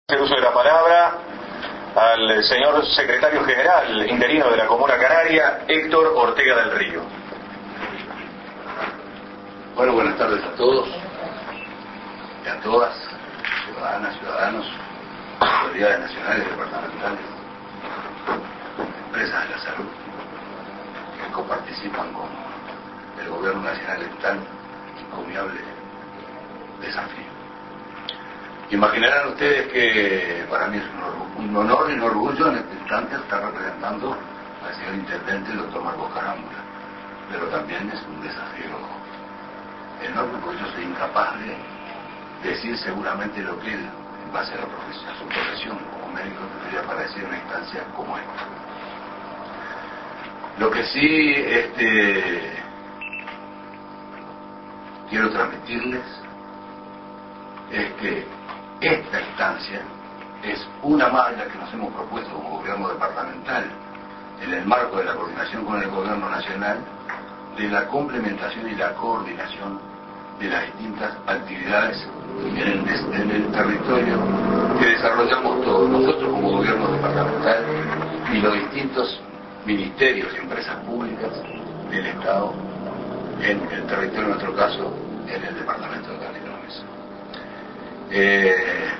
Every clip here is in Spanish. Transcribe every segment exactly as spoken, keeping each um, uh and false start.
El uso de la palabra al señor secretario general interino de la Comuna Canaria, Héctor Ortega del Río. Bueno, buenas tardes a todos y a todas, ciudadanas, ciudadanos, autoridades nacionales, departamentales, empresas de la salud, que coparticipan con el gobierno nacional en tan encomiable desafío. Imaginarán ustedes que para mí es un honor y un orgullo en este instante estar representando al señor intendente, el doctor Marcos Carámbula, pero también es un desafío enorme porque yo soy incapaz de decir seguramente lo que él, en base a, la profesión, a su profesión como médico, tendría para decir en una instancia como esta. Lo que sí este, quiero transmitirles es que esta instancia es una más de la que nos hemos propuesto como gobierno departamental en el marco de la coordinación con el gobierno nacional de la complementación y la coordinación de las distintas actividades en el, en el territorio que desarrollamos todos, nosotros como gobierno departamental y los distintos ministerios y empresas públicas del Estado en el territorio, en nuestro caso, en el departamento de Canelones. Eh,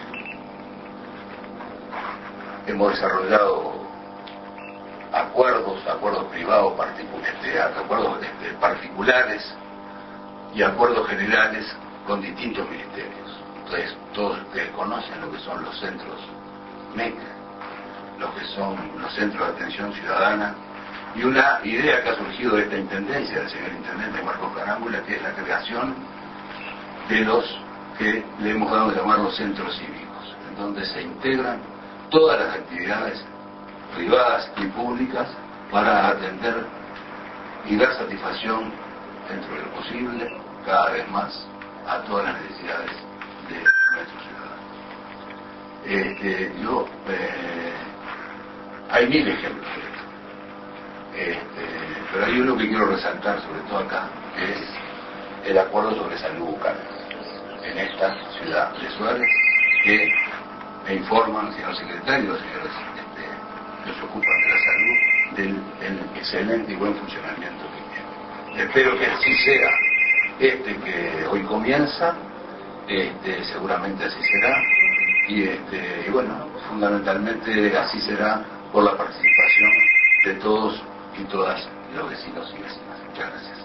hemos desarrollado acuerdos, acuerdos privados, este, acuerdos este, particulares y acuerdos generales con distintos ministerios. Entonces, todos ustedes conocen lo que son los centros M E C, lo que son los centros de atención ciudadana, y una idea que ha surgido de esta intendencia del señor intendente Marcos Carámbula, que es la creación de los que le hemos dado a llamar los centros cívicos, en donde se integran todas las actividades privadas y públicas para atender y dar satisfacción dentro de lo posible, cada vez más, a todas las necesidades de nuestros ciudadanos. Este, yo, eh, hay mil ejemplos de esto, este, pero hay uno que quiero resaltar sobre todo acá, que es el acuerdo sobre salud bucal en esta ciudad de Suárez, que me informan, señor secretario, señores este, que se ocupan de la salud, del el excelente y buen funcionamiento que tiene. Espero que así sea este que hoy comienza, este, seguramente así será, y, este, y bueno, fundamentalmente así será por la participación de todos y todas los vecinos y vecinas. Muchas gracias.